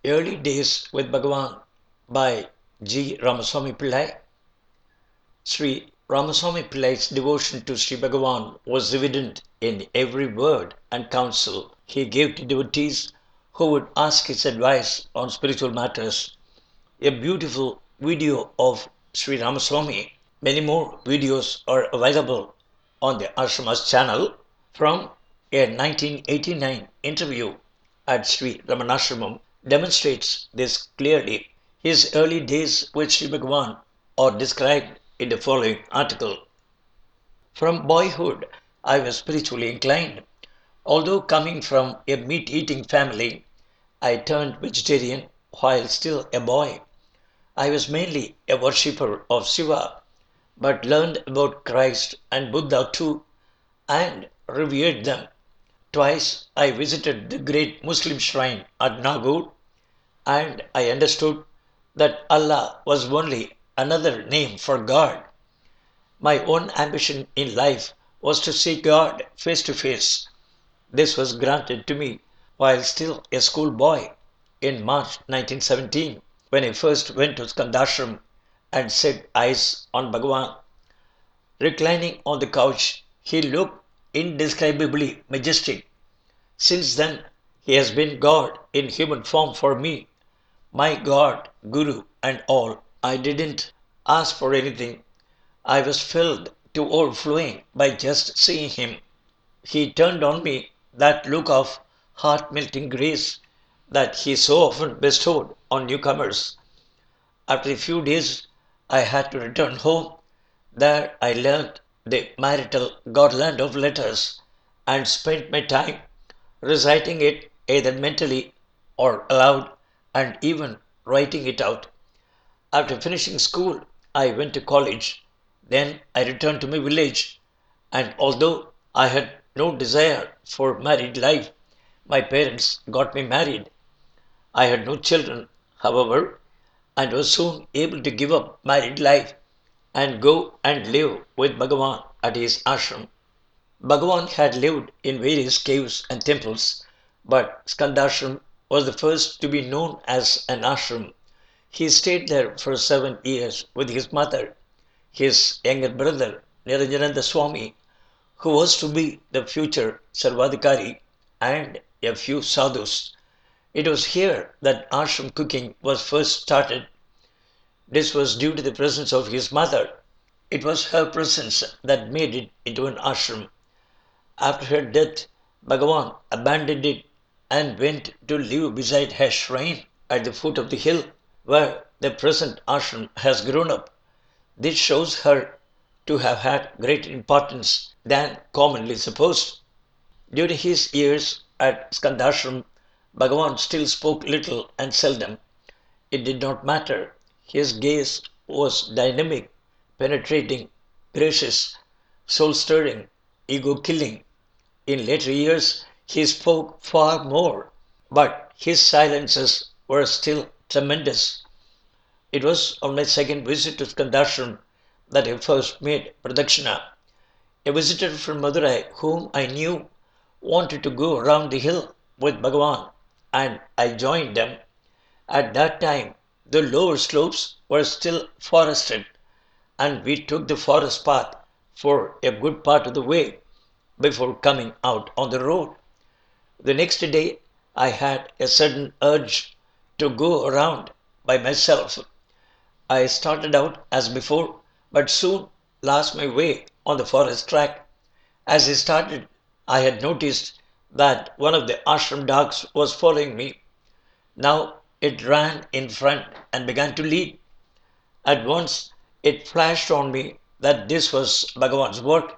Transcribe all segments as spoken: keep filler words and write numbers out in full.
Early Days with Bhagavan by G. Ramaswamy Pillai. Sri Ramaswamy Pillai's devotion to Sri Bhagavan was evident in every word and counsel he gave to devotees who would ask his advice on spiritual matters. A beautiful video of Sri Ramaswamy. Many more videos are available on the Ashrama's channel from a nineteen eighty-nine interview at Sri Ramanashramam demonstrates this clearly. His early days with Sri Bhagavan are described in the following article. From boyhood, I was spiritually inclined. Although coming from a meat-eating family, I turned vegetarian while still a boy. I was mainly a worshipper of Shiva, but learned about Christ and Buddha too, and revered them. Twice I visited the great Muslim shrine at Nagaur, and I understood that Allah was only another name for God. My own ambition in life was to see God face to face. This was granted to me while still a schoolboy in March nineteen seventeen, when I first went to Skandashram and set eyes on Bhagavan. Reclining on the couch, he looked indescribably majestic. Since then, he has been God in human form for me, my God, Guru, and all. I didn't ask for anything. I was filled to overflowing by just seeing him. He turned on me that look of heart-melting grace that he so often bestowed on newcomers. After a few days, I had to return home. There I learnt the marital garland of letters and spent my time reciting it either mentally or aloud and even writing it out. After finishing school, I went to college. Then I returned to my village, and although I had no desire for married life, my parents got me married. I had no children, however, and was soon able to give up married life and go and live with Bhagavan at his ashram. Bhagavan had lived in various caves and temples, but Skandashram was the first to be known as an ashram. He stayed there for seven years with his mother, his younger brother Niranjananda Swami, who was to be the future Sarvadhikari, and a few sadhus. It was here that ashram cooking was first started. This was due to the presence of his mother. It was her presence that made it into an ashram. After her death, Bhagavan abandoned it and went to live beside her shrine at the foot of the hill where the present ashram has grown up. This shows her to have had greater importance than commonly supposed. During his years at Skandashram, Bhagavan still spoke little and seldom. It did not matter. His gaze was dynamic, penetrating, gracious, soul-stirring, ego-killing. In later years, he spoke far more, but his silences were still tremendous. It was on my second visit to Skandashram that I first made Pradakshina. A visitor from Madurai whom I knew wanted to go around the hill with Bhagavan, and I joined them. At that time, the lower slopes were still forested, and we took the forest path for a good part of the way before coming out on the road. The next day, I had a sudden urge to go around by myself. I started out as before, but soon lost my way on the forest track. As I started, I had noticed that one of the ashram dogs was following me. Now it ran in front and began to lead. At once it flashed on me that this was Bhagavan's work.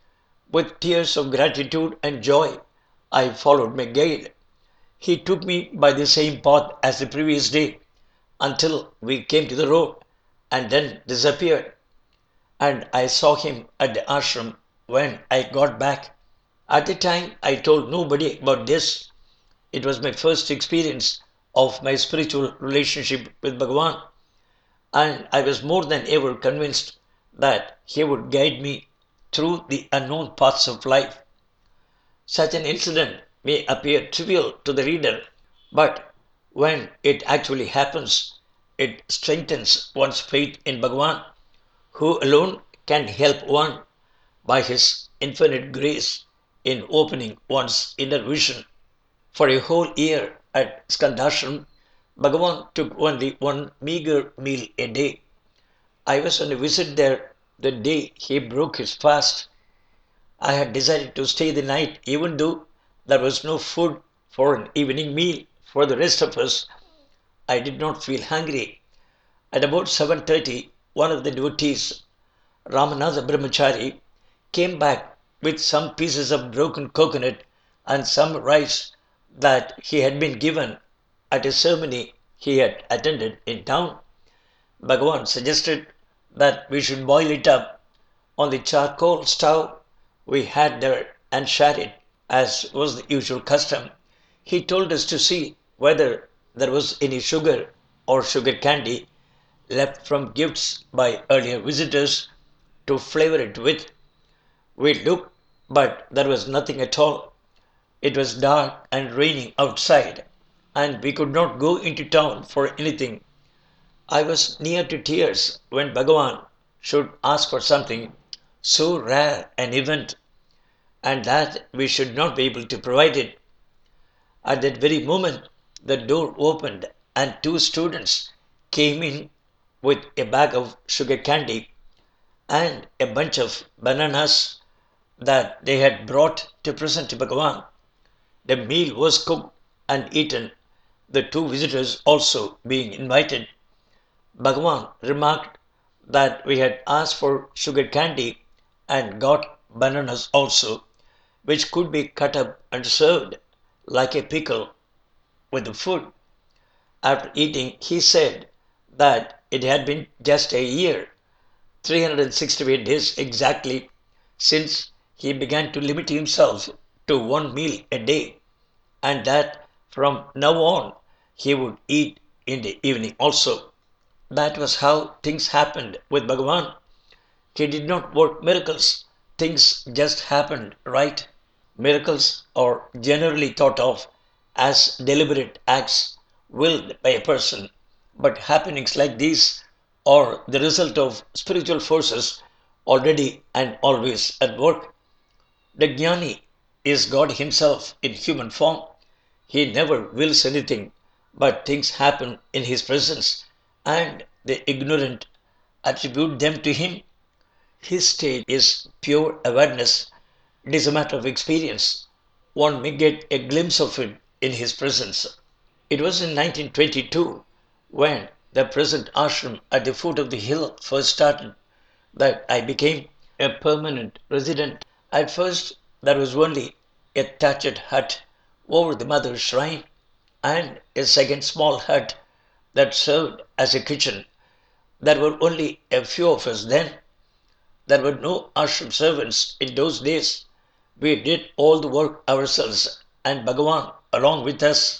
With tears of gratitude and joy, I followed my guide. He took me by the same path as the previous day until we came to the road and then disappeared. And I saw him at the ashram when I got back. At the time, I told nobody about this. It was my first experience of my spiritual relationship with Bhagavan, and I was more than ever convinced that he would guide me through the unknown paths of life. Such an incident may appear trivial to the reader, but When it actually happens, it strengthens one's faith in Bhagavan, who alone can help one by his infinite grace in opening one's inner vision. For a whole year at Skandashram, Bhagavan took only one meager meal a day. I was on a visit there the day he broke his fast. I had decided to stay the night even though there was no food for an evening meal for the rest of us. I did not feel hungry. At about seven thirty, one of the devotees, Ramanatha Brahmachari, came back with some pieces of broken coconut and some rice that he had been given at a ceremony he had attended in town. Bhagavan suggested that we should boil it up on the charcoal stove we had there and share it, as was the usual custom. He told us to see whether there was any sugar or sugar candy left from gifts by earlier visitors to flavor it with. We looked, but there was nothing at all. It was dark and raining outside, and we could not go into town for anything. I was near to tears when Bhagavan should ask for something so rare an event, and that we should not be able to provide it. At that very moment, the door opened and two students came in with a bag of sugar candy and a bunch of bananas that they had brought to present to Bhagavan. The meal was cooked and eaten, the two visitors also being invited. Bhagavan remarked that we had asked for sugar candy and got bananas also, which could be cut up and served like a pickle with the food. After eating, he said that it had been just a year, three hundred sixty-eight days exactly, since he began to limit himself to one meal a day, and that from now on he would eat in the evening also. That was how things happened with Bhagavan. He did not work miracles. Things just happened, right? Miracles are generally thought of as deliberate acts willed by a person, but happenings like these are the result of spiritual forces already and always at work. The Jnani is God Himself in human form. He never wills anything, but things happen in His presence, and the ignorant attribute them to Him. His state is pure awareness. It is a matter of experience. One may get a glimpse of it in His presence. It was in nineteen twenty-two, when the present ashram at the foot of the hill first started, that I became a permanent resident. At first, there was only a thatched hut over the mother's shrine and a second small hut that served as a kitchen. There were only a few of us then. There were no ashram servants in those days. We did all the work ourselves and Bhagavan along with us.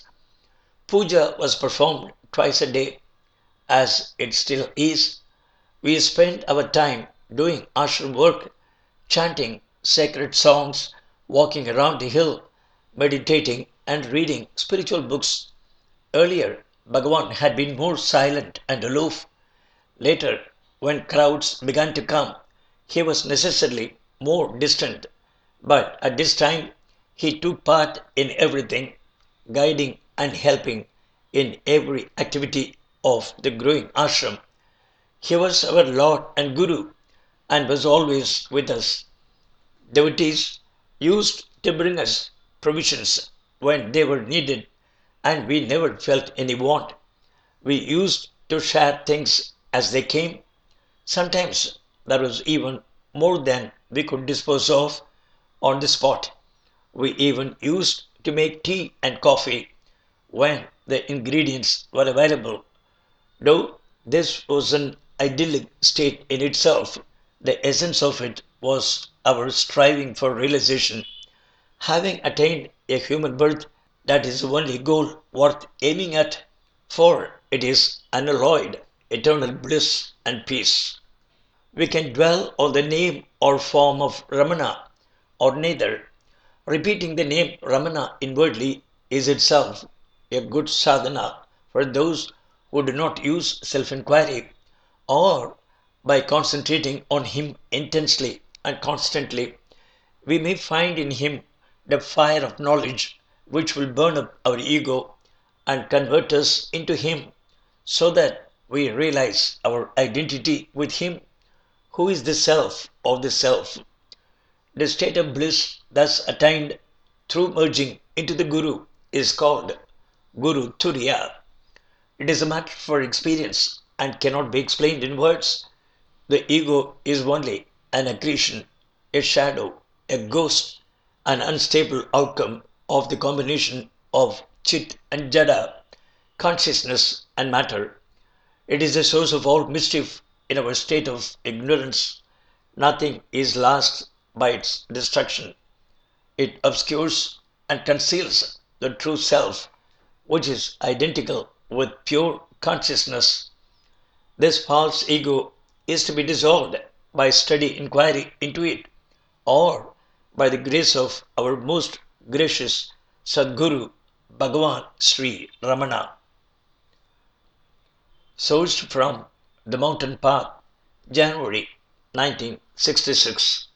Puja was performed twice a day, as it still is. We spent our time doing ashram work, chanting sacred songs, walking around the hill, meditating and reading spiritual books. Earlier, Bhagavan had been more silent and aloof. Later, when crowds began to come, he was necessarily more distant. But at this time, he took part in everything, guiding and helping in every activity of the growing ashram. He was our Lord and Guru and was always with us. Devotees used to bring us provisions when they were needed, and we never felt any want. We used to share things as they came. Sometimes there was even more than we could dispose of on the spot. We even used to make tea and coffee when the ingredients were available. Though this was an idyllic state in itself, the essence of it was our striving for realization. Having attained a human birth, that is the only goal worth aiming at, for it is unalloyed, eternal bliss and peace. We can dwell on the name or form of Ramana or neither. Repeating the name Ramana inwardly is itself a good sadhana for those who do not use self inquiry, or by concentrating on Him intensely and constantly, we may find in Him the fire of knowledge which will burn up our ego and convert us into Him, so that we realize our identity with Him, who is the Self of the Self. The state of bliss thus attained through merging into the Guru is called Guru Turiya. It is a matter for experience and cannot be explained in words. The ego is only an accretion, a shadow, a ghost, an unstable outcome of the combination of Chit and Jada, consciousness and matter. It is the source of all mischief in our state of ignorance. Nothing is lost by its destruction. It obscures and conceals the true self, which is identical with pure consciousness. This false ego is to be dissolved by steady inquiry into it, or by the grace of our most gracious Sadguru Bhagavan Sri Ramana. Sourced from The Mountain Path, January nineteen sixty-six.